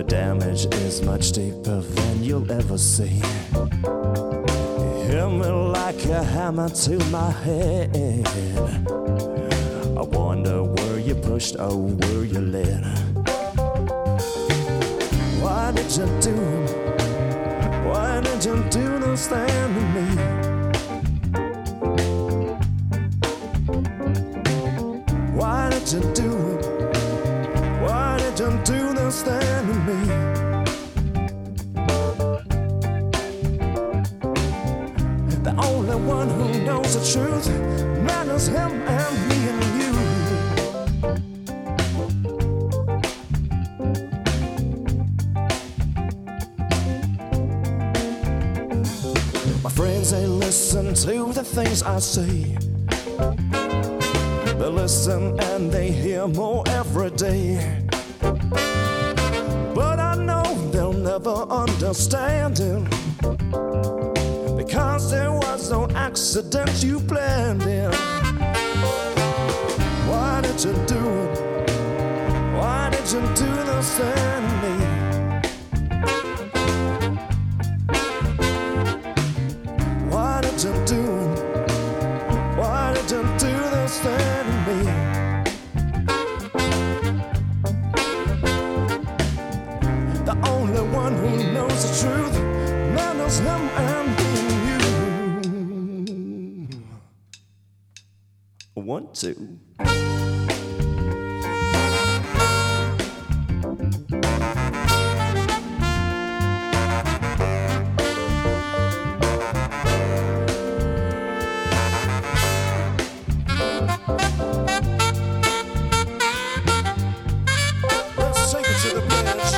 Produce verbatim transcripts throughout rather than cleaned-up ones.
The damage is much deeper than you'll ever see. You hit me like a hammer to my head. I wonder where you pushed or where you led. Why did you do it? Why did you do this thing to me? Why did you do it? Why did you do this thing to me? The only one who knows the truth, man, is him and me and you. My friends, they listen to the things I say. They listen and they hear more every day. But I know they'll never understand it, because there was no accident you planned in. Why did you do it? Why did you do this thing to me? Why did you do it? Why did you do this thing to me? The only one who knows the truth, man, knows him and me. One, two. Let's take it to the bridge.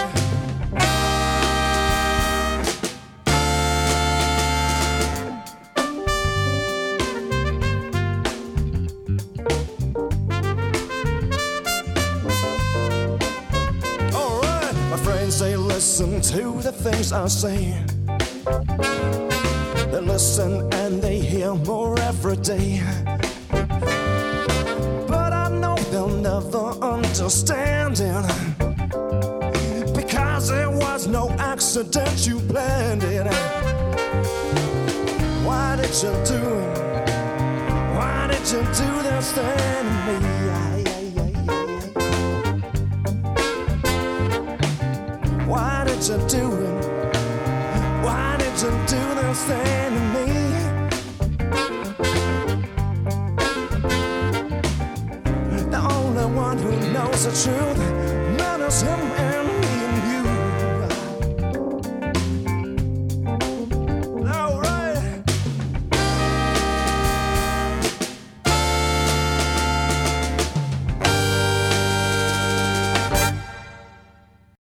They listen to the things I say. They listen and they hear more every day. But I know they'll never understand it, because there was no accident you planned it. Why did you do it? Why did you do this thing to me? Why did you do it? Why did you do this thing to me? The only one who knows the truth,